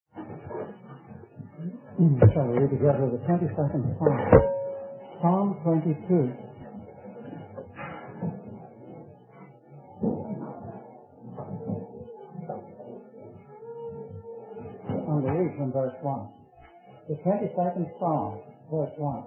Shall we read together the 22nd Psalm? Psalm 22. And we read from verse 1. The 22nd Psalm, verse 1.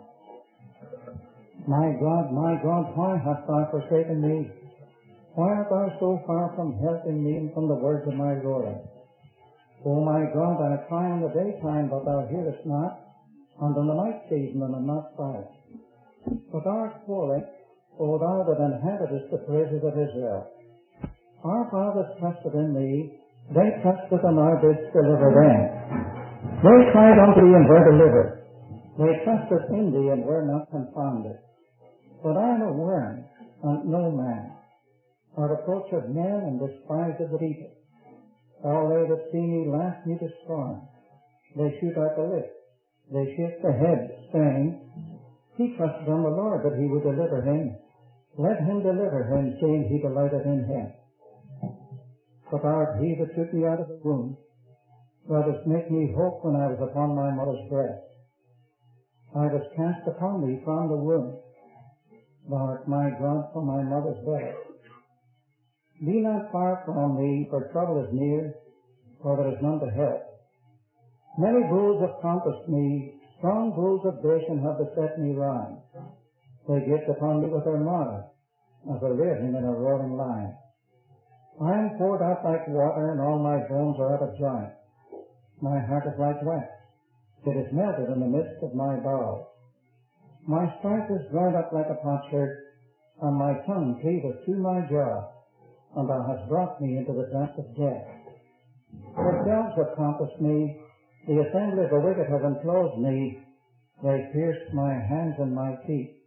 My God, why hast thou forsaken me? Why art thou so far from helping me and from the words of my roaring? O my God, I cry in the daytime, but thou hearest not, and in the night season, and am not silent. But thou art holy, O thou that inhabitest the praises of Israel. Our fathers trusted in thee, they trusted, and thou didst deliver them. They cried unto thee, and were delivered. They trusted in thee, and were not confounded. But I am a worm, and no man, a reproach of men, and despised of the people. All they that see me laugh me to scorn. They shoot out the lip. They shake the head, saying, He trusted on the Lord that he would deliver him. Let him deliver him, seeing he delighted in him. But thou art he that took me out of the womb. Thou didst make me hope when I was upon my mother's breast. I was cast upon thee from the womb. Thou art my God from my mother's belly. Be not far from me, for trouble is near, for there is none to help. Many bulls have compassed me, strong bulls of Bashan have beset me round. They get upon me with their mouths, as a raving in a roaring lion. I am poured out like water, and all my bones are out of joint. My heart is like wax, it is melted in the midst of my bowels. My strength is dried up like a potsherd, and my tongue cleaveth to my jaw. And thou hast brought me into the depth of death. The dogs have compassed me, the assembly of the wicked have enclosed me, they pierced my hands and my feet.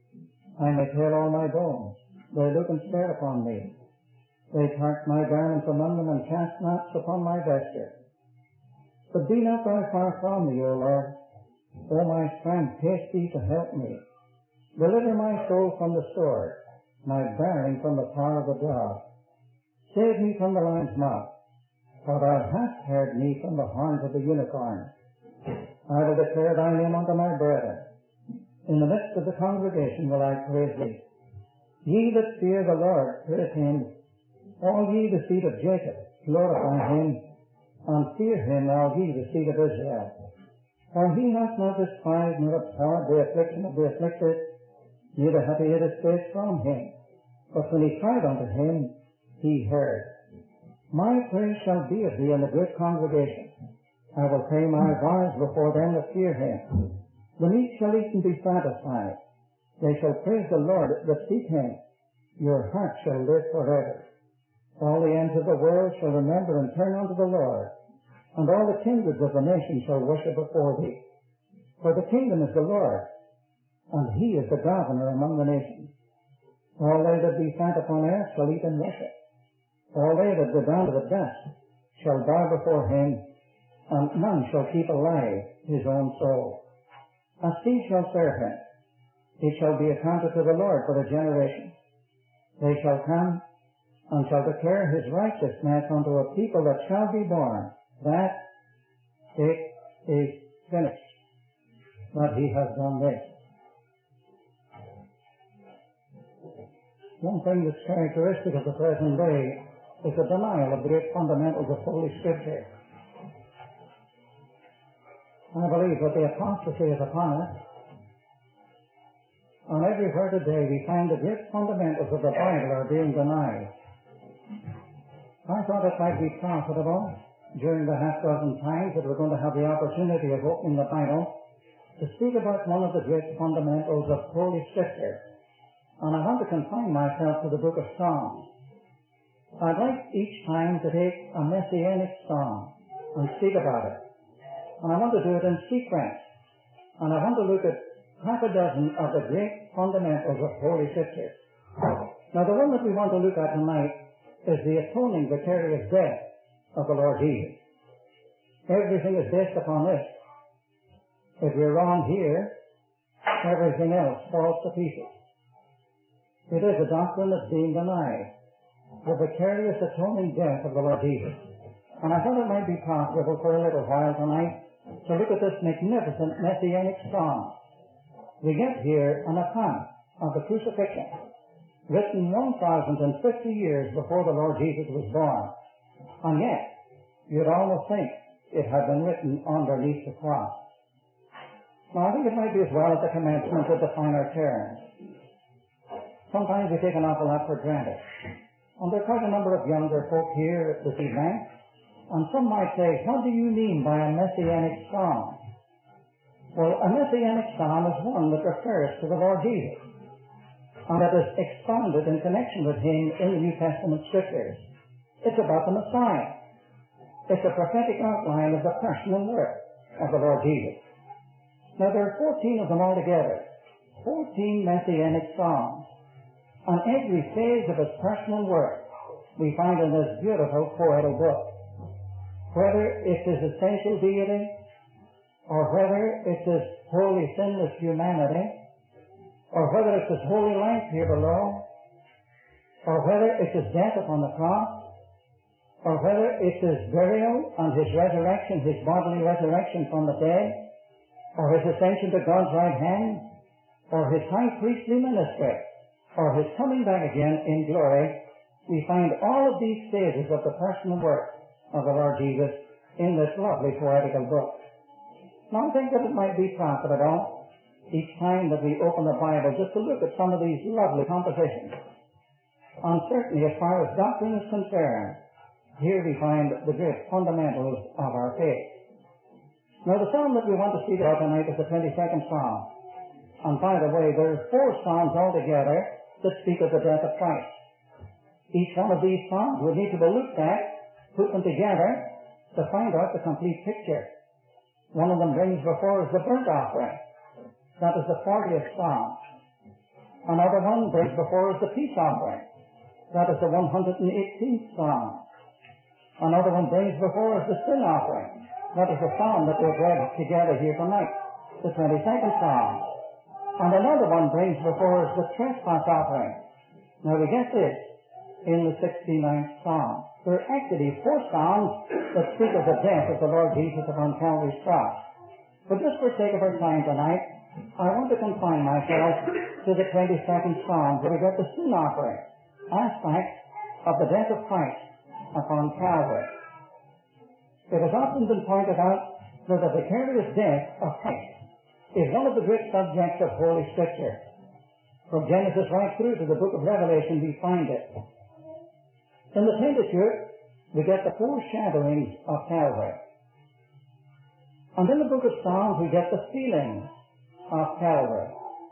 I may tell all my bones, they look and stare upon me. They part my garments among them, and cast knots upon my vesture. But be not thou far from me, O Lord. O my strength, haste thee to help me. Deliver my soul from the sword, my bearing from the power of the dog. Save me from the lion's mouth, for thou hast heard me from the horns of the unicorn. I will declare thy name unto my brethren. In the midst of the congregation will I praise thee. Ye that fear the Lord, praise him. All ye the seed of Jacob, glorify him. And fear him, all ye the seed of Israel. For he hath not despised nor abhorred the affliction of the afflicted, neither hath he hid his face from him. But when he cried unto him, he heard. My praise shall be of thee in the great congregation. I will pay my vows before them that fear him. The meek shall eat and be satisfied. They shall praise the Lord that seek him. Your heart shall live forever. All the ends of the world shall remember and turn unto the Lord, and all the kindreds of the nations shall worship before thee. For the kingdom is the Lord, and he is the governor among the nations. All they that be fat upon earth shall eat and worship. All they that go down to the dust shall bow before him, and none shall keep alive his own soul. A seed shall serve him. It shall be accounted to the Lord for the generations. They shall come and shall declare his righteousness unto a people that shall be born, that it is finished, that he has done this. One thing that's characteristic of the present day is the denial of the great fundamentals of Holy Scripture. I believe that the apostasy is upon us. And everywhere today we find the great fundamentals of the Bible are being denied. I thought it might be profitable during the half dozen times that we're going to have the opportunity of opening the Bible to speak about one of the great fundamentals of Holy Scripture. And I want to confine myself to the book of Psalms. I'd like each time to take a messianic psalm and speak about it. And I want to do it in sequence. And I want to look at half a dozen of the great fundamentals of Holy Scripture. Now the one that we want to look at tonight is the atoning vicarious death of the Lord Jesus. Everything is based upon this. If we're wrong here, everything else falls to pieces. It is a doctrine that's being denied. The vicarious atoning death of the Lord Jesus. And I thought it might be profitable for a little while tonight to look at this magnificent Messianic psalm. We get here an account of the crucifixion, written 1,050 years before the Lord Jesus was born. And yet, you'd almost think it had been written underneath the cross. Now, I think it might be as well at the commencement to define our terms. Sometimes we take an awful lot for granted. And there are quite a number of younger folk here this evening, and some might say, what do you mean by a Messianic psalm? Well, a Messianic psalm is one that refers to the Lord Jesus, and that is expounded in connection with Him in the New Testament Scriptures. It's about the Messiah. It's a prophetic outline of the person and work of the Lord Jesus. Now, there are 14 of them altogether, 14 Messianic psalms, and every phase of His person and work we find in this beautiful poetic book. Whether it's His essential deity, or whether it's His holy sinless humanity, or whether it's His holy life here below, or whether it's His death upon the cross, or whether it's His burial and His resurrection, His bodily resurrection from the dead, or His ascension to God's right hand, or His high priestly ministry, or His coming back again in glory, we find all of these phases of the personal work of the Lord Jesus in this lovely poetical book. Now, I think that it might be profitable each time that we open the Bible just to look at some of these lovely compositions. And certainly, as far as doctrine is concerned, here we find the great fundamentals of our faith. Now, the psalm that we want to speak about tonight is the 22nd Psalm. And by the way, there are 4 psalms altogether that speak of the death of Christ. Each one of these psalms would need to be looked at, put them together, to find out the complete picture. One of them brings before us the burnt offering. That is the 40th Psalm. Another one brings before us the peace offering. That is the 118th Psalm. Another one brings before us the sin offering. That is the psalm that we've read together here tonight, the 22nd Psalm. And another one brings before us the trespass offering. Now we get this in the 69th Psalm. There are actually 4 psalms that speak of the death of the Lord Jesus upon Calvary's cross. But just for sake of our time tonight, I want to confine myself to the 22nd Psalm, where we get the sin offering aspect of the death of Christ upon Calvary. It has often been pointed out that the vicarious death of Christ is one of the great subjects of Holy Scripture. From Genesis right through to the book of Revelation, we find it. In the Pentateuch, we get the foreshadowings of Calvary. And in the book of Psalms, we get the feelings of Calvary.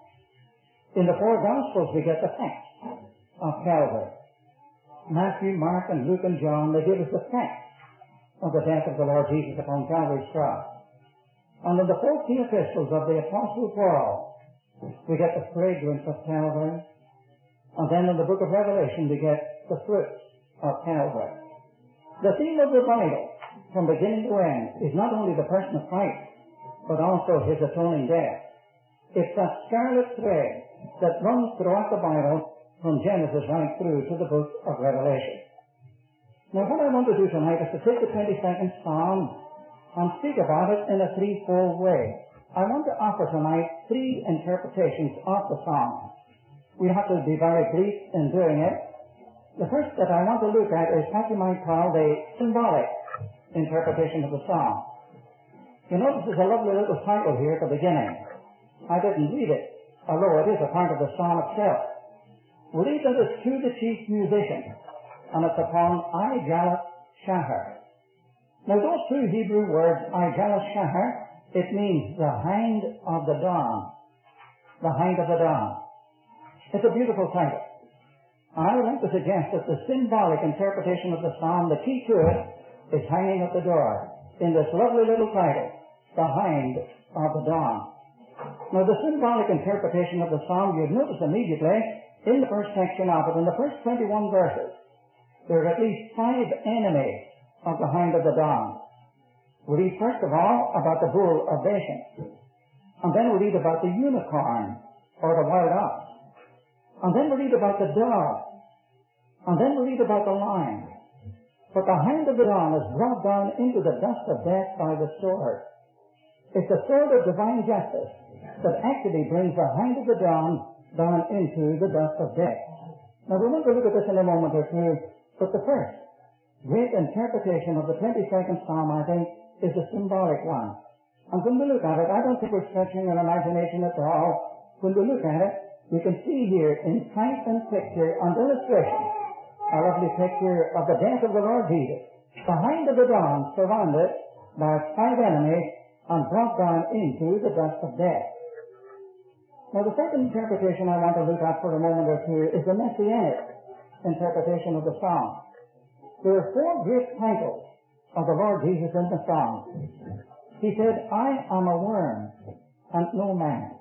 In the 4 Gospels, we get the facts of Calvary. Matthew, Mark, and Luke, and John, they give us the facts of the death of the Lord Jesus upon Calvary's cross. And in the 14 epistles of the Apostle Paul, we get the fragrance of Calvary. And then in the book of Revelation, we get the fruits of Calvary. The theme of the Bible, from beginning to end, is not only the person of Christ, but also His atoning death. It's that scarlet thread that runs throughout the Bible from Genesis right through to the book of Revelation. Now, what I want to do tonight is to take the 22nd Psalm and speak about it in a threefold way. I want to offer tonight 3 interpretations of the Psalm. We have to be very brief in doing it. The first that I want to look at is what you might call the symbolic interpretation of the Psalm. You notice there's a lovely little title here at the beginning. I didn't read it, although it is a part of the Psalm itself. Read that it's to the chief musician, and it's upon Ijalas Shahar. Now those 2 Hebrew words, Ijalas Shahar, it means the hind of the dawn. The hind of the dawn. It's a beautiful title. And I would like to suggest that the symbolic interpretation of the psalm, the key to it, is hanging at the door in this lovely little title, the hind of the dawn. Now the symbolic interpretation of the psalm, you'd notice immediately in the first section of it, in the first 21 verses, there are at least 5 enemies of the hind of the dawn. We read first of all about the bull of Bashan. And then we read about the unicorn, or the wild ox. And then we read about the dog. And then we read about the lion. But the hand of the dawn is brought down into the dust of death by the sword. It's the sword of divine justice that actually brings the hand of the dawn down into the dust of death. Now we're going to look at this in a moment or two, but the first great interpretation of the 22nd Psalm, I think, is a symbolic one. And when we look at it, I don't think we're stretching our imagination at all. When we look at it, we can see here in type and picture and illustration a lovely picture of the death of the Lord Jesus. The hand of the dawn surrounded by 5 enemies and brought down into the dust of death. Now the second interpretation I want to look at for a moment or two is the messianic interpretation of the Psalm. There are 4 great titles of the Lord Jesus in the Psalm. He said, I am a worm and no man.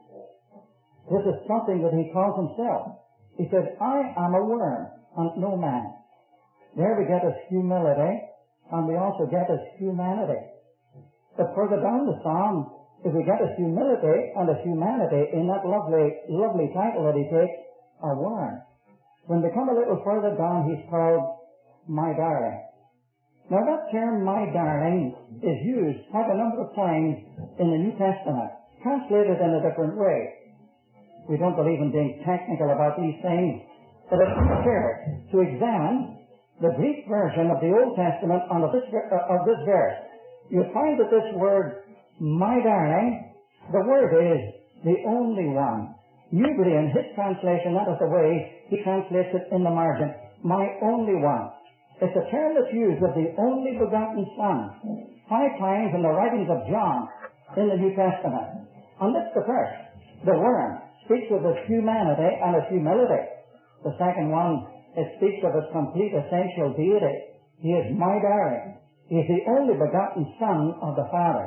This is something that he calls himself. He said, I am a worm and no man. There we get his humility, and we also get his humanity. But further down the Psalm, if we get his humility and his humanity in that lovely title that he takes, a worm. When we come a little further down, he's called my darling. Now that term, my darling, is used quite a number of times in the New Testament, translated in a different way. We don't believe in being technical about these things, but it's necessary to examine the Greek version of the Old Testament on of this verse. You'll find that this word, my darling, the word is the only one. Newbury, in his translation, that is the way he translates it in the margin, my only one. It's a term that's used of the only begotten Son 5 times in the writings of John in the New Testament. And that's the first. The worm speaks of his humanity and his humility. The second one, it speaks of his complete essential deity. He is my darling. He is the only begotten Son of the Father.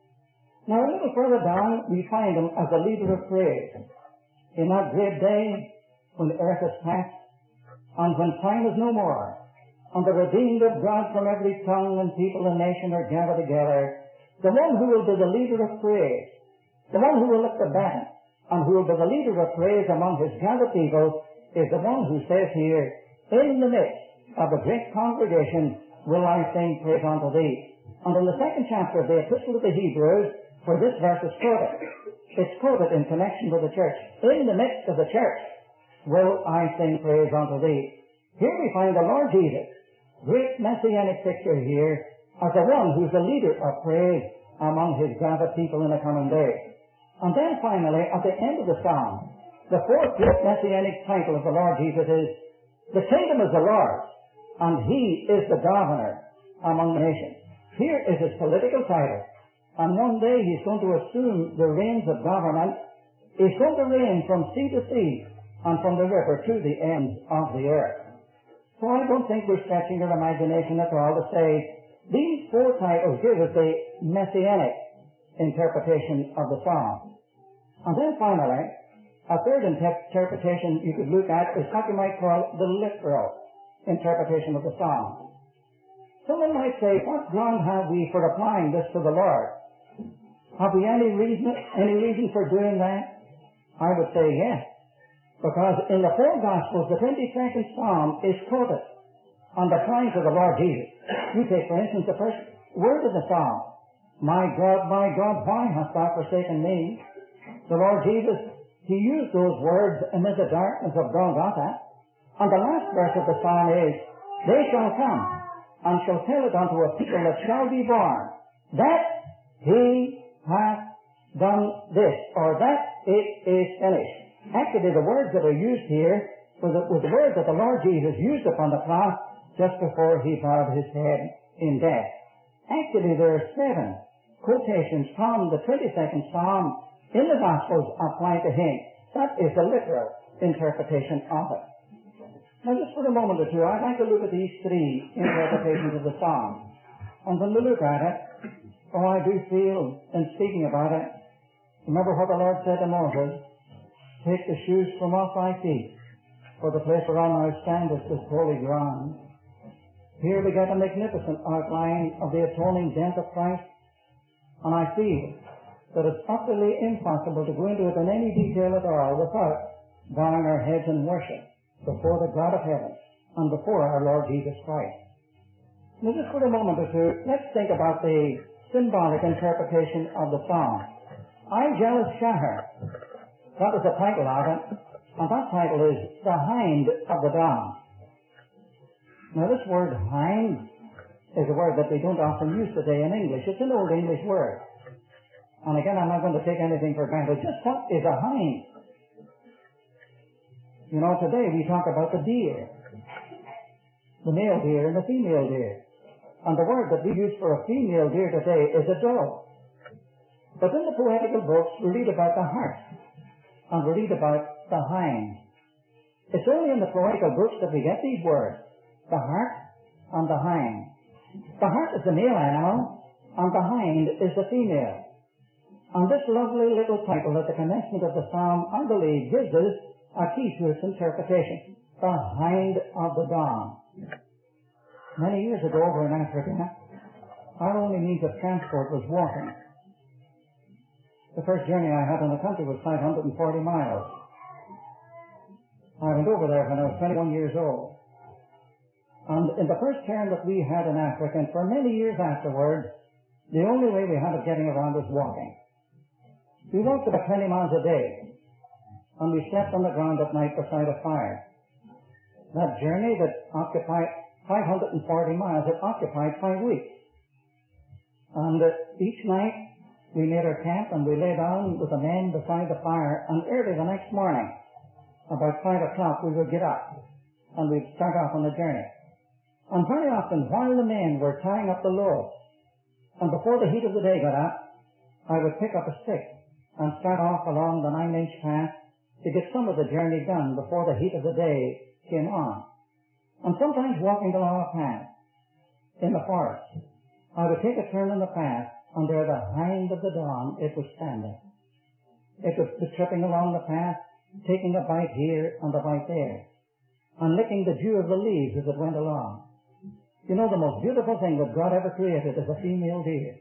Now a little further down, we find him as the leader of praise. In that great day, when the earth is past, and when time is no more, and the redeemed of God from every tongue and people and nation are gathered together, the one who will be the leader of praise, the one who will lift the baton, and who will be the leader of praise among his gathered people, is the one who says here, in the midst of the great congregation will I sing praise unto thee. And in the 2nd chapter of the Epistle to the Hebrews, where this verse is quoted, it's quoted in connection with the church. In the midst of the church will I sing praise unto thee. Here we find the Lord Jesus, great messianic picture here, as the one who's the leader of praise among his gathered people in the coming day. And then finally, at the end of the Psalm, the 4th great messianic title of the Lord Jesus is, the kingdom is the Lord's, and he is the governor among the nations. Here is his political title, and one day he's going to assume the reins of government. He's going to reign from sea to sea, and from the river to the ends of the earth. So I don't think we're stretching our imagination at all to say, these 4 titles give us the messianic interpretation of the Psalm. And then finally, a third interpretation you could look at is what you might call the literal interpretation of the Psalm. Someone might say, what ground have we for applying this to the Lord? Have we any reason for doing that? I would say yes. Because in the 4 Gospels, the 22nd Psalm is quoted on the applied to the Lord Jesus. You take, for instance, the first word of the Psalm. My God, why hast thou forsaken me? The Lord Jesus, he used those words amid the darkness of Golgotha. And the last verse of the Psalm is, they shall come and shall tell it unto a people that shall be born, that he hath done this, or that it is finished. Actually, the words that are used here were the words that the Lord Jesus used upon the cross just before he bowed his head in death. Actually, there are 7 quotations from the 22nd Psalm in the Gospels applied to him. That is the literal interpretation of it. Now, just for a moment or two, I'd like to look at these 3 interpretations of the Psalm. And when we look at it, I do feel, in speaking about it, remember what the Lord said to Moses, take the shoes from off thy feet, for the place whereon thou standest is holy ground. Here we get a magnificent outline of the atoning death of Christ, and I feel that it's utterly impossible to go into it in any detail at all without bowing our heads in worship before the God of heaven and before our Lord Jesus Christ. Now just for a moment or two, let's think about the symbolic interpretation of the song. I jealous Shahar. That was the title of it, and that title is The Hind of the Dawn. Now this word hind is a word that we don't often use today in English. It's an old English word. And again, I'm not going to take anything for granted. Just what is a hind? You know, today we talk about the deer, the male deer and the female deer. And the word that we use for a female deer today is a doe. But in the poetical books, we read about the hart, and we read about the hind. It's only in the poetical books that we get these words, the hart and the hind. The hart is the male animal, and the hind is the female. And this lovely little title at the commencement of the psalm, I believe, gives us a key to its interpretation, the hind of the dawn. Many years ago over in Africa, our only means of transport was walking. The first journey I had in the country was 540 miles. I went over there when I was 21 years old. And in the first term that we had in Africa, and for many years afterwards, the only way we had of getting around was walking. We walked about 20 miles a day, and we slept on the ground at night beside a fire. That journey that occupied 540 miles, it occupied 5 weeks. And each night we made our camp and we lay down with the men beside the fire, and early the next morning, about 5 o'clock, we would get up and we'd start off on the journey. And very often, while the men were tying up the loads, and before the heat of the day got up, I would pick up a stick and start off along the 9-inch path to get some of the journey done before the heat of the day came on. And sometimes walking along a path in the forest, I would take a turn in the path, and there the hind of the dawn, it was standing. It was tripping along the path, taking a bite here and a bite there, and licking the dew of the leaves as it went along. You know, the most beautiful thing that God ever created is a female deer.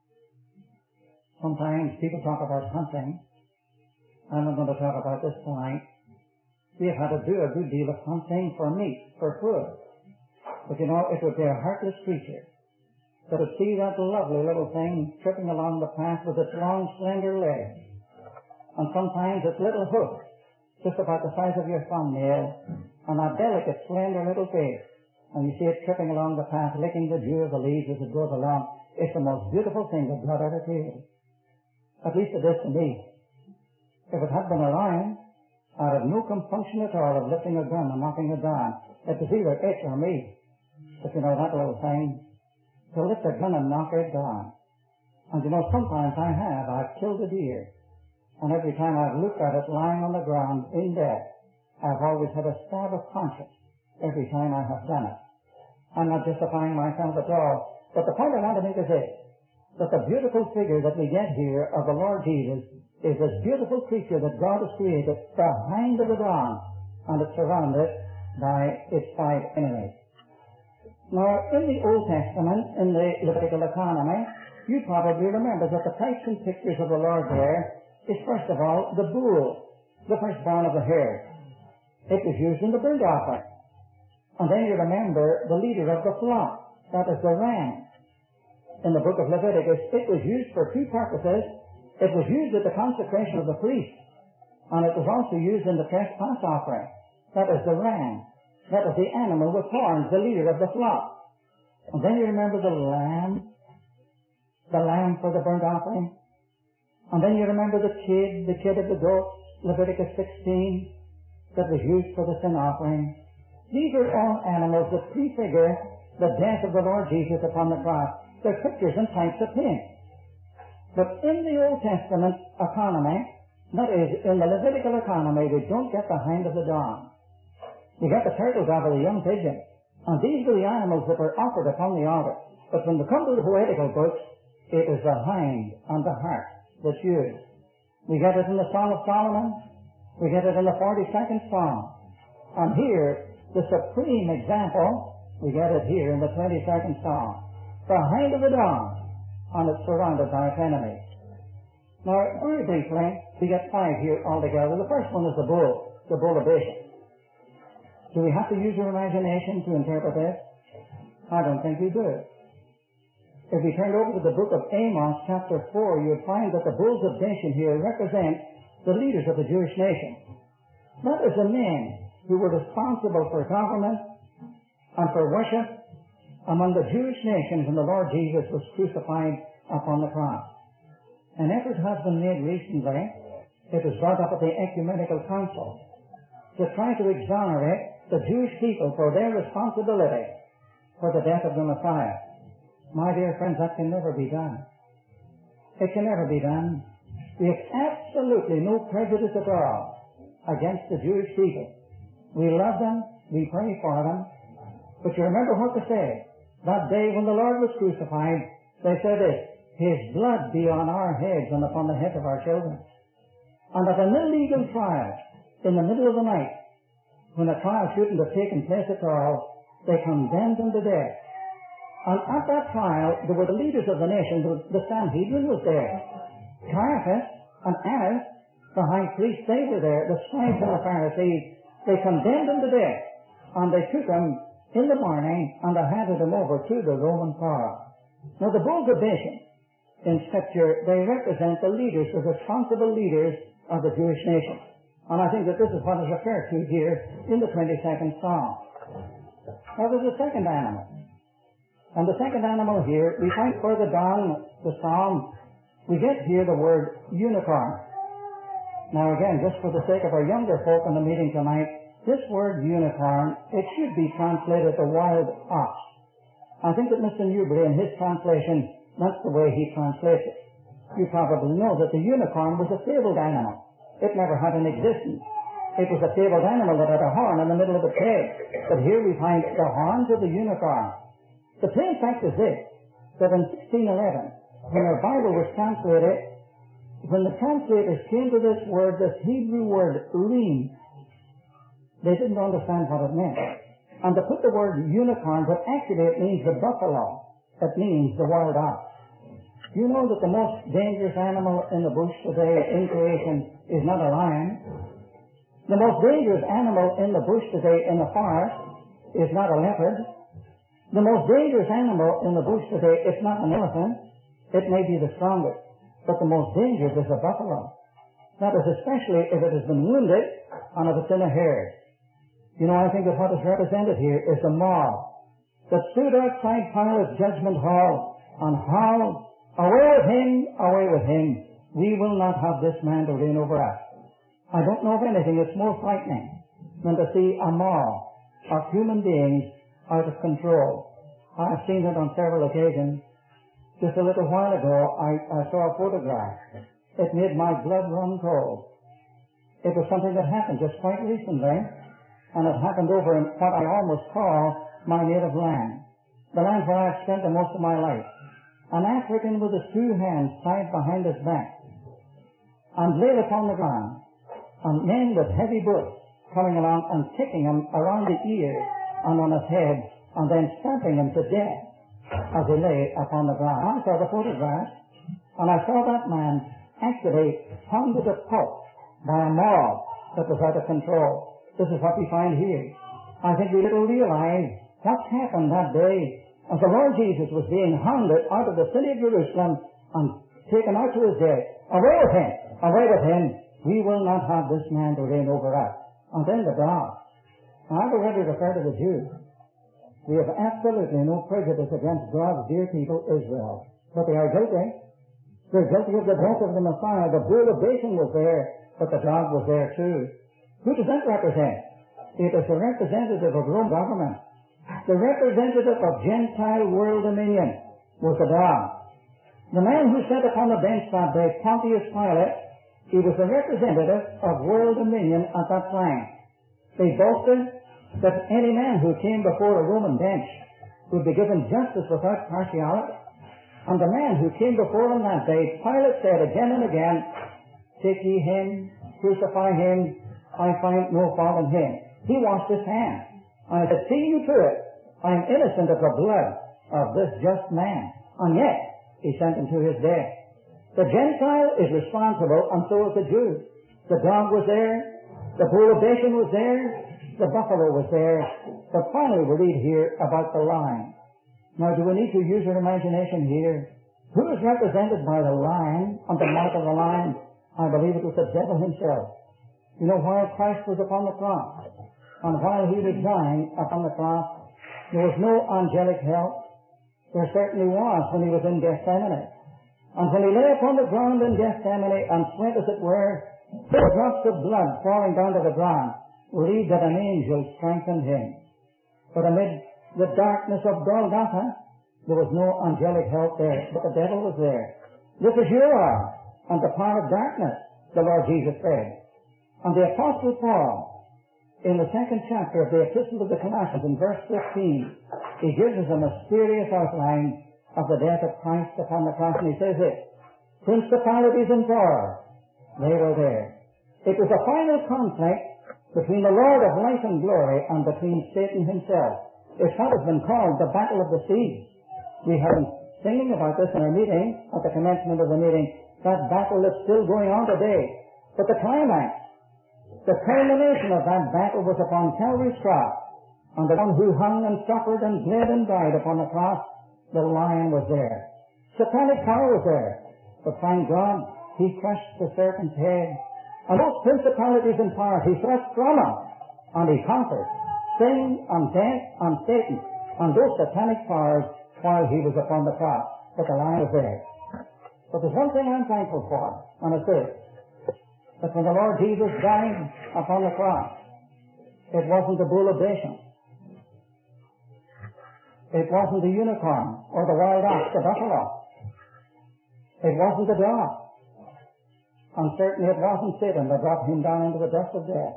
Sometimes people talk about hunting. I'm not going to talk about this tonight. We have had to do a good deal of hunting for meat, for food. But you know, it would be a heartless creature that would see that lovely little thing tripping along the path with its long, slender legs, and sometimes its little hoof, just about the size of your thumbnail, and a delicate, slender little face. And you see it tripping along the path, licking the dew of the leaves as it goes along. It's the most beautiful thing that God ever created. At least it is to me. If it had been a lion, I'd have no compunction at all of lifting a gun and knocking it down. It was either it or me. But you know, that little thing, to lift a gun and knock it down. And you know, sometimes I've killed a deer. And every time I've looked at it lying on the ground in death, I've always had a stab of conscience every time I have done it. I'm not justifying myself at all, but the point I want to make is this, that the beautiful figure that we get here of the Lord Jesus is this beautiful creature that God has created, the hind of the dawn, and it's surrounded by its 5 enemies. Now, in the Old Testament, in the Levitical economy, you probably remember that the types and pictures of the Lord there is, first of all, the bull, the firstborn of the herd. It was used in the burnt offering. And then you remember the leader of the flock, that is the ram. In the book of Leviticus, it was used for 2 purposes. It was used at the consecration of the priest, and it was also used in the trespass offering. That is the ram. That is the animal with horns, the leader of the flock. And then you remember the lamb for the burnt offering. And then you remember the kid of the goat, Leviticus 16, that was used for the sin offering. These are all animals that prefigure the death of the Lord Jesus upon the cross. They're pictures and types of Him. But in the Old Testament economy, that is, in the Levitical economy, we don't get the hind of the dawn. We get the turtle dove or the young pigeon. And these are the animals that were offered upon the altar. But when we come to the poetical books, it is the hind and the hart that's used. We get it in the Song of Solomon. We get it in the 42nd Psalm. And here, the supreme example, we get it here in the 22nd Psalm. The hind of the dawn, and it's surrounded by its enemies. Now, very briefly, we get 5 here altogether. The first one is the bull of Bashan. Do we have to use our imagination to interpret this? I don't think you do. If we turned over to the book of Amos, chapter 4, you would find that the bulls of Bashan here represent the leaders of the Jewish nation. That is the men who were responsible for government and for worship among the Jewish nations when the Lord Jesus was crucified upon the cross. An effort has been made recently, it was brought up at the Ecumenical Council, to try to exonerate the Jewish people for their responsibility for the death of the Messiah. My dear friends, that can never be done. It can never be done. We have absolutely no prejudice at all against the Jewish people. We love them, we pray for them, but you remember what they said. That day when the Lord was crucified, they said this, His blood be on our heads and upon the heads of our children. And at an illegal trial, in the middle of the night, when a trial shouldn't have taken place at all, they condemned him to death. And at that trial, there were the leaders of the nation. The Sanhedrin was there. Caiaphas and Annas, the high priest, they were there. The scribes and the Pharisees, they condemned him to death. And they took him in the morning and they handed him over to the Roman power. Now the bulls of Bashan in Scripture, they represent the leaders, the responsible leaders of the Jewish nation. And I think that this is what is referred to here in the 22nd Psalm. Now there's a second animal. And the second animal here, we find further down the Psalm, we get here the word unicorn. Now again, just for the sake of our younger folk in the meeting tonight, this word unicorn, it should be translated the wild ox. I think that Mr. Newbury in his translation, that's the way he translates it. You probably know that the unicorn was a fabled animal. It never had an existence. It was a fabled animal that had a horn in the middle of its head. But here we find the horns of the unicorn. The plain fact is this, that in 1611, when our Bible was translated, when the translators came to this word, this Hebrew word, reem, they didn't understand what it meant. And to put the word unicorn, but actually it means the buffalo. It means the wild ox. You know that the most dangerous animal in the bush today in creation is not a lion. The most dangerous animal in the bush today in the forest is not a leopard. The most dangerous animal in the bush today is not an elephant. It may be the strongest, but the most dangerous is a buffalo. That is especially if it has been wounded and if it's in a herd. You know, I think that what is represented here is the mob that stood outside Pilate's judgment hall and howled, away with him, we will not have this man to reign over us. I don't know of anything that's more frightening than to see a mob of human beings out of control. I have seen it on several occasions. Just a little while ago, I saw a photograph. It made my blood run cold. It was something that happened just quite recently, and it happened over in what I almost call my native land, the land where I've spent the most of my life. An African with his two hands tied behind his back and laid upon the ground, and men with heavy boots coming along and kicking him around the ears and on his head, and then stamping him to death as he lay upon the ground. I saw the photograph, and I saw that man actually hung to the pulp by a mob that was out of control. This is what we find here. I think we little realize what happened that day as the Lord Jesus was being hounded out of the city of Jerusalem and taken out to his death. Away with him! Away with him! We will not have this man to reign over us. And then the dogs. I've already referred to the Jews. We have absolutely no prejudice against God's dear people, Israel. But they are guilty. They're guilty of the death of the Messiah. The bull of Bashan was there, but the dog was there too. Who does that represent? It is the representative of Rome government. The representative of Gentile world dominion was the dog. The man who sat upon the bench that day, Pontius Pilate, he was the representative of world dominion at that time. They boasted that any man who came before a Roman bench would be given justice without partiality. And the man who came before him that day, Pilate said again and again, take ye him, crucify him, I find no fault in him. He washed his hands. And I said, see you to it, I am innocent of the blood of this just man. And yet, he sent him to his death. The Gentile is responsible, and so is the Jew. The dog was there, the bull of Bashan was there, the buffalo was there. But finally we read here about the lion. Now, do we need to use our imagination here? Who is represented by the lion and the mark of the lion? I believe it was the devil himself. You know, while Christ was upon the cross, and while he was dying upon the cross, there was no angelic help. There certainly was when he was in Gethsemane. And when he lay upon the ground in Gethsemane and sweat, as it were, the drops of blood falling down to the ground, read that an angel strengthened him. But amid the darkness of Golgotha, there was no angelic help there, but the devil was there. This is your hour, and the power of darkness, the Lord Jesus said. And the Apostle Paul, in the 2nd chapter of the Epistle to the Colossians, in verse 15, he gives us a mysterious outline of the death of Christ upon the cross, and he says this: principalities and powers, they were there. It was a final conflict between the Lord of life and glory and between Satan himself. It's what has been called the Battle of the Seas. We have been singing about this in our meeting, at the commencement of the meeting. That battle is still going on today. But the climax, the culmination of that battle was upon Calvary's cross. And the one who hung and suffered and bled and died upon the cross, the lion was there. Satanic power was there. But thank God, he crushed the serpent's head. And those principalities and powers he thrust from him, and he conquered sin and death and Satan and those satanic powers while he was upon the cross. But the lion was there. But there's one thing I'm thankful for, and it's this: that when the Lord Jesus died upon the cross, it wasn't the bull of Bashan. It wasn't the unicorn or the wild ox, the buffalo. It wasn't the dog. And certainly it wasn't Satan that brought him down into the dust of death.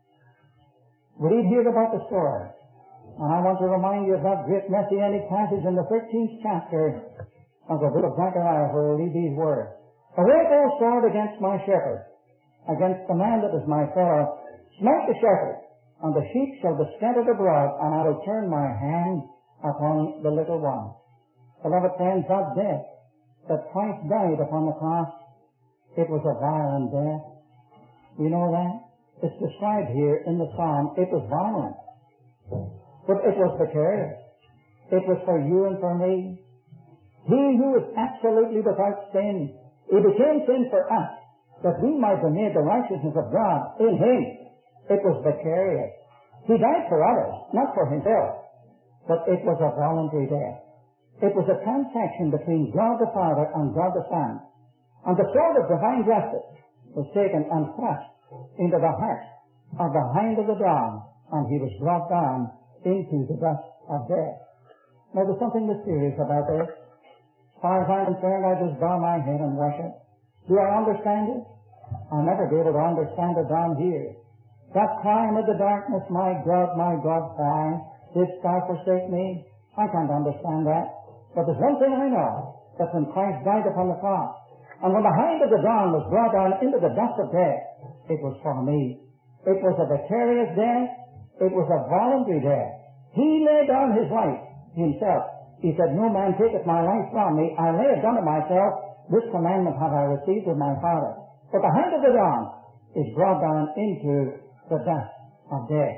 We read here about the story. And I want to remind you of that great messianic passage in the 13th chapter of the book of Zechariah, where we read these words: Awake, O sword, against my shepherd, against the man that is my fellow. Smite the shepherd, and the sheep shall be scattered abroad, and I will turn my hand upon the little one. Beloved friends, that death that Christ died upon the cross, it was a violent death. You know that? It's described here in the psalm. It was violent. But it was vicarious. It was for you and for me. He who is absolutely without sin, he became sin for us, that we might be made the righteousness of God in him. It was vicarious. He died for others, not for himself. But it was a voluntary death. It was a transaction between God the Father and God the Son. And the sword of divine justice was taken and thrust into the heart of the hind of the dog, and he was brought down into the dust of death. Now, there's something mysterious about this. As far as I'm concerned, I just bow my head and worship. Do I understand it? I'll never be able to understand it down here. That cry amid the darkness, my God, why didst thou forsake me? I can't understand that. But there's one thing I know, that when Christ died upon the cross, and when the hind of the dawn was brought down into the dust of death, it was for me. It was a vicarious death. It was a voluntary death. He laid down his life himself. He said, no man taketh my life from me. I lay it down to myself. This commandment have I received of my Father. But the hind of the dawn is brought down into the dust of death.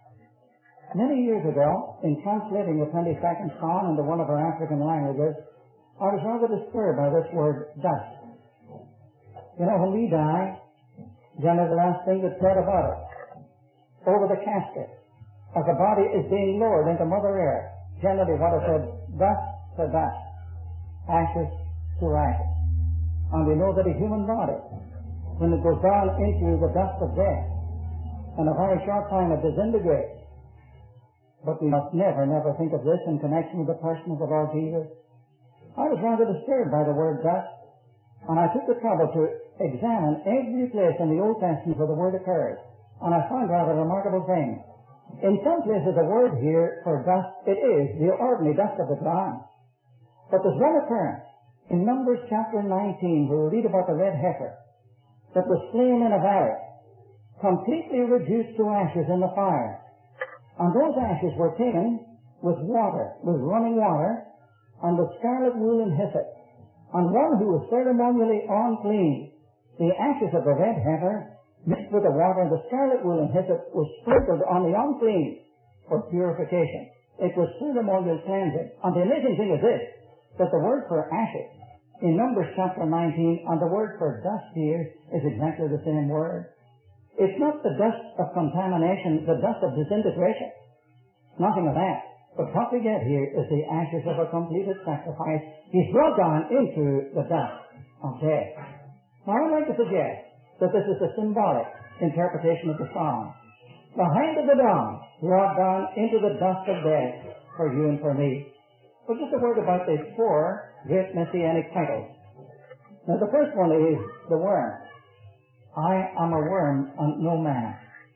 Many years ago, in translating the 22nd Psalm into one of our African languages, I was rather disturbed by this word, dust. You know, when we die, generally the last thing that's said about it, over the casket, as the body is being lowered into Mother Earth, generally what is said, dust to dust, ashes to ashes. And we know that a human body, when it goes down into the dust of death, in a very short time it disintegrates. But we must never think of this in connection with the person of the Lord Jesus. I was rather disturbed by the word dust, and I took the trouble to examine every place in the Old Testament where the word occurs, and I found out a remarkable thing. In some places the word here for dust, it is the ordinary dust of the ground. But there's one occurrence in Numbers chapter 19 where we read about the red heifer that was slain in a valley, completely reduced to ashes in the fire. And those ashes were taken with water, with running water, and with scarlet wool and hyssop. And one who was ceremonially unclean, the ashes of the red heifer mixed with the water and the scarlet wool and hyssop was sprinkled on the unclean for purification. It was ceremonial cleansing. And the amazing thing is this, that the word for ashes in Numbers chapter 19 and the word for dust here is exactly the same word. It's not the dust of contamination, the dust of disintegration. Nothing of that. But what we get here is the ashes of a completed sacrifice. He's brought down into the dust of death. Now I would like to suggest that this is a symbolic interpretation of the song. The hand of the dawn brought down into the dust of death for you and for me. But just a word about these four great messianic titles. Now the first one is the worm. I am a worm and no man.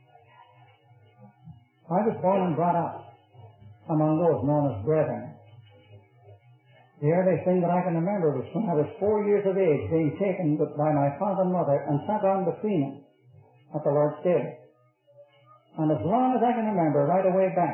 I was born and brought up among those known as brethren. The earliest thing that I can remember was when I was 4 years of age, being taken by my father and mother and sat down between them at the Lord's table. And as long as I can remember, right away back,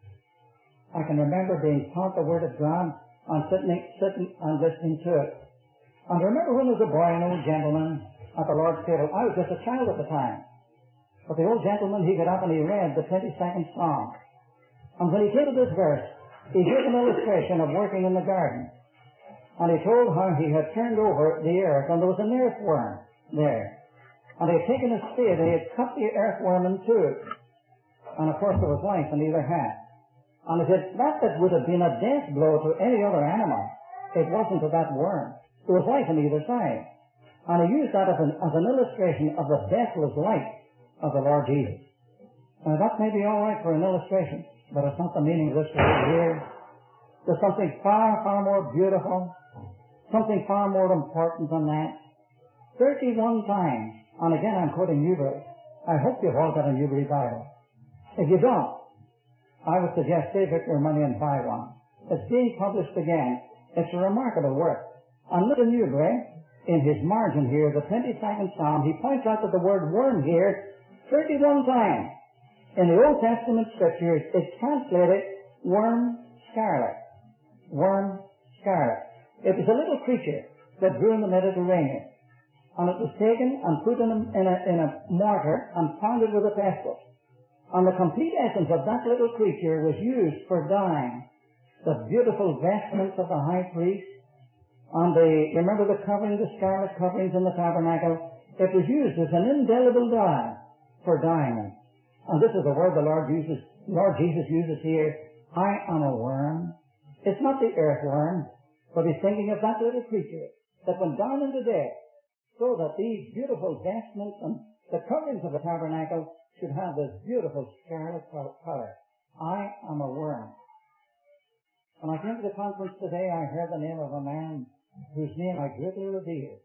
I can remember being taught the Word of God and sitting and listening to it. And I remember when I was a boy, an old gentleman at the Lord's table. I was just a child at the time. But the old gentleman, he got up and he read the 22nd Psalm. And when he came to this verse, he gave an illustration of working in the garden. And he told how he had turned over the earth, and there was an earthworm there. And he had taken a spade and he had cut the earthworm in two. And of course there was life in either hand. And he said, that would have been a death blow to any other animal. It wasn't to that worm. There was life on either side. And he used that as an illustration of the deathless life of the Lord Jesus. Now that may be all right for an illustration, but it's not the meaning of this word here. There's something far, far more beautiful, something far more important than that. 31 times, and again I'm quoting Newbury. I hope you've all got a Newbury Bible. If you don't, I would suggest save up your money and buy one. It's being published again. It's a remarkable work. And look at Newbury, in his margin here, the 22nd Psalm, he points out that the word worm here 31 times. In the Old Testament scriptures, it's translated worm scarlet. Worm scarlet. It was a little creature that grew in the Mediterranean. And it was taken and put in a mortar and pounded with a pestle. And the complete essence of that little creature was used for dyeing the beautiful vestments of the high priest. And remember the covering, the scarlet coverings in the tabernacle? It was used as an indelible dye for dyeing them. And this is the word the Lord Jesus uses here. I am a worm. It's not the earthworm, but he's thinking of that little creature that went down into death so that these beautiful vestments and the coverings of the tabernacle should have this beautiful scarlet color. I am a worm. When I came to the conference today, I heard the name of a man whose name I greatly revere.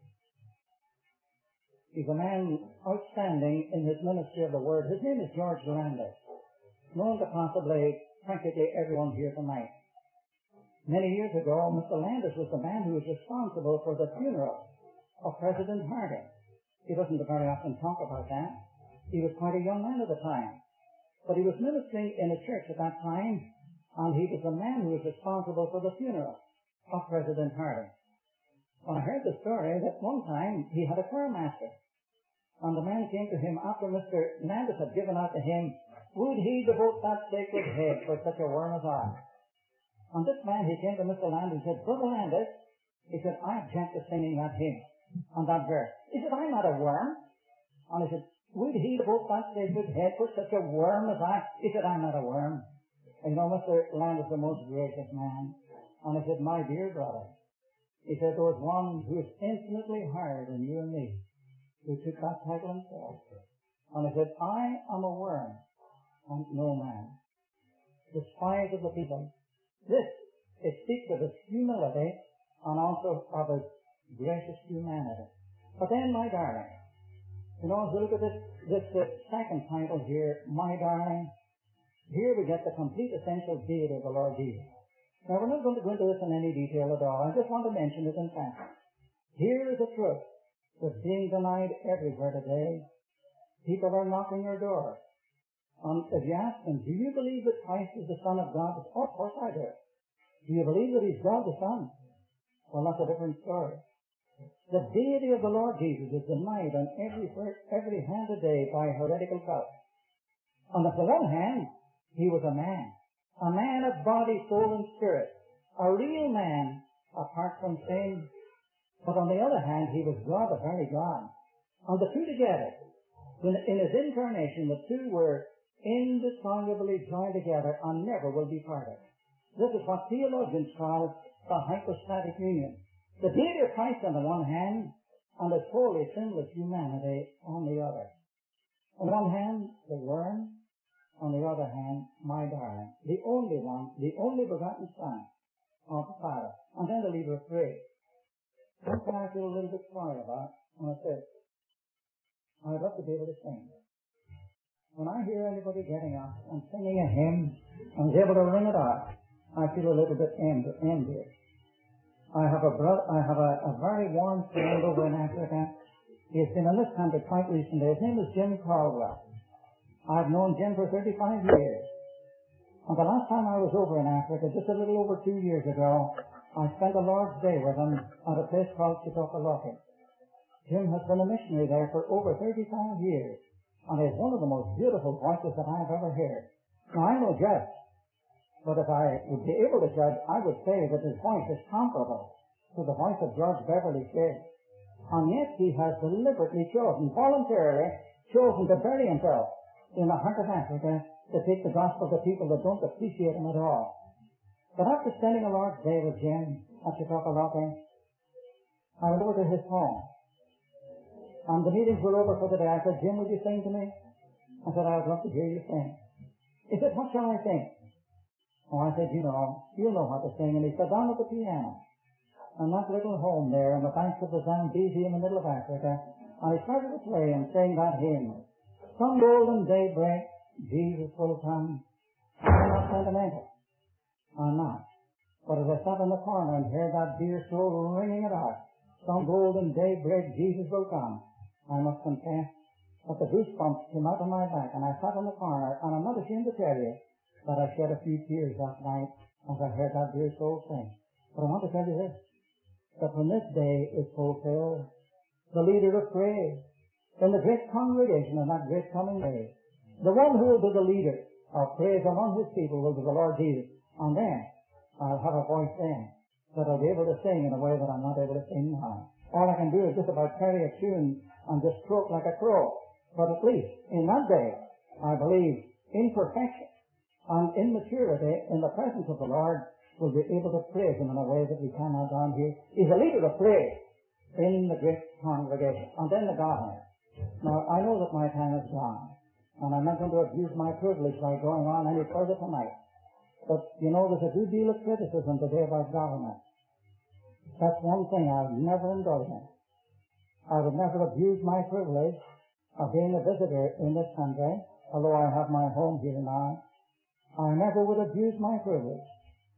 He's a man outstanding in his ministry of the Word. His name is George Landis, known to possibly practically everyone here tonight. Many years ago, Mr. Landis was the man who was responsible for the funeral of President Harding. He doesn't very often talk about that. He was quite a young man at the time. But he was ministering in a church at that time, and he was the man who was responsible for the funeral of President Harding. Well, I heard the story that one time he had a choir master, and the man came to him after Mr. Landis had given out to him, would he devote that sacred head for such a worm as I? And this man, he came to Mr. Landis and said, Brother Landis, he said, I object to singing that hymn on that verse. He said, I'm not a worm. And he said, would he devote that sacred head for such a worm as I? He said, I'm not a worm. And you know, Mr. Landis is the most gracious man. And he said, my dear brother, he said, there was one who is infinitely higher than you and me, who took that title himself. And he said, I am a worm and no man, despised of the people. This, it speaks of his humility and also of his gracious humanity. But then, my darling, you know, as we look at this second title here, my darling, here we get the complete essential deity of the Lord Jesus. Now, we're not going to go into this in any detail at all. I just want to mention it in passing. Here is a truth that's being denied everywhere today. People are knocking our doors. If you ask them, do you believe that Christ is the Son of God? Oh, of course I do. Do you believe that He's God the Son? Well, that's a different story. The deity of the Lord Jesus is denied on every hand today by heretical cults. On the one hand, He was a man, a man of body, soul, and spirit, a real man apart from sin. But on the other hand, he was God, the very God. And the two together, in his incarnation, the two were indissolubly joined together and never will be parted. This is what theologians call the hypostatic union. The deity of Christ on the one hand, and his holy, sinless humanity on the other. On one hand, the worm, on the other hand, my darling, the only one, the only begotten Son of the Father. And then the leader of three. One thing I feel a little bit sorry about, when I said, I'd love to be able to sing. When I hear anybody getting up and singing a hymn and is able to ring it out, I feel a little bit envious. I have a very warm friend over in Africa. He has been in this country quite recently. His name is Jim Caldwell. I've known Jim for 35 years. And the last time I was over in Africa, just a little over 2 years ago, I spent a Lord's Day with him at a place called Chitokoloke. Jim has been a missionary there for over 35 years, and he has one of the most beautiful voices that I've ever heard. Now, I'm no judge, but if I would be able to judge, I would say that his voice is comparable to the voice of George Beverly Shea. And yet he has deliberately chosen, voluntarily chosen to bury himself in the heart of Africa to take the gospel to people that don't appreciate him at all. But after spending a Lord's Day with Jim at Chitokoloke, I went over to his home. And the meetings were over for the day. I said, Jim, would you sing to me? I said, I would love to hear you sing. He said, what shall I sing? Oh, I said, you'll know how to sing. And he sat down at the piano in that little home there on the banks of the Zambezi in the middle of Africa, and he started to play and sing that hymn. Some golden daybreak, Jesus will come. I'm not sentimental. I'm not. But as I sat in the corner and heard that dear soul ringing it out, some golden daybreak, Jesus will come, I must confess that the goosebumps came out of my back, and I sat in the corner, and I'm not ashamed to tell you that I shed a few tears that night as I heard that dear soul sing. But I want to tell you this, that when this day is fulfilled, the leader of praise, in the great congregation on that great coming day, the one who will be the leader of praise among his people will be the Lord Jesus. And then I'll have a voice then that I'll be able to sing in a way that I'm not able to sing now. All I can do is just about carry a tune and just croak like a crow. But at least in that day, I believe in perfection and in maturity, in the presence of the Lord, we'll be able to praise him in a way that we cannot down here. He's a leader of praise in the great congregation. And then the governor. Now, I know that my time is gone, and I'm not going to abuse my privilege by going on any further tonight. But, there's a good deal of criticism today about government. That's one thing I would never indulge in. I would never abuse my privilege of being a visitor in this country, although I have my home here now. I never would abuse my privilege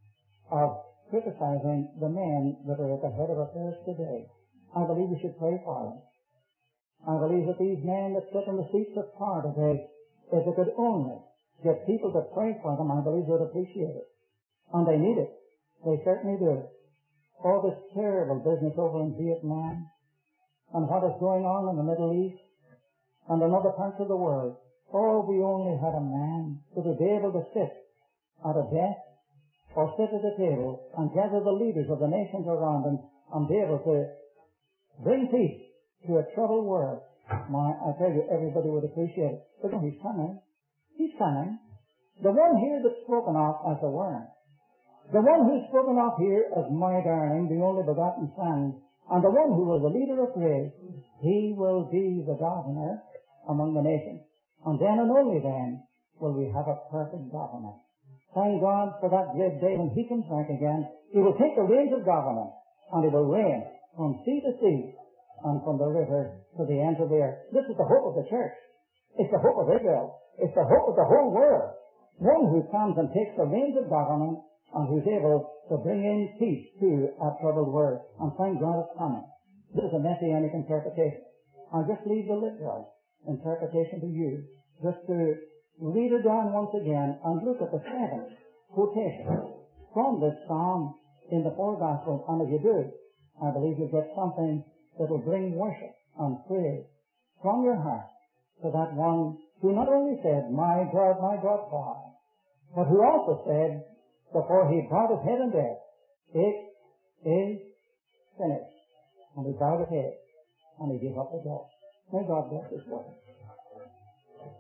of criticizing the men that are at the head of affairs today. I believe we should pray for them. I believe that these men that sit in the seats of power today, if they could only get people to pray for them, I believe they would appreciate it. And they need it. They certainly do. All this terrible business over in Vietnam, and what is going on in the Middle East, and in other parts of the world. Oh, we only had a man who would be able to sit at a desk or sit at a table and gather the leaders of the nations around him and be able to bring peace to a troubled world. I tell you, everybody would appreciate it. But he's coming. He's coming. The one here that's spoken of as the worm. The one who's spoken of here as my darling, the only begotten Son, and the one who was the leader of praise, he will be the governor among the nations. And then and only then will we have a perfect government. Thank God for that great day when he comes back again. He will take the reins of government, and he will reign from sea to sea and from the river to the ends of the earth. This is the hope of the church. It's the hope of Israel. It's the hope of the whole world. One who comes and takes the reins of government and who's able to bring in peace to a troubled world. And thank God it's coming. This is a messianic interpretation. I'll just leave the literal interpretation to you, just to read it down once again and look at the 7 quotations from this psalm in the 4 Gospels. And if you do, I believe you'll get something that will bring worship and praise from your heart to that one who not only said, my God, why? but who also said, before he bowed his head in death, it is finished. And he bowed his head, and he gave up the ghost. May God bless his word.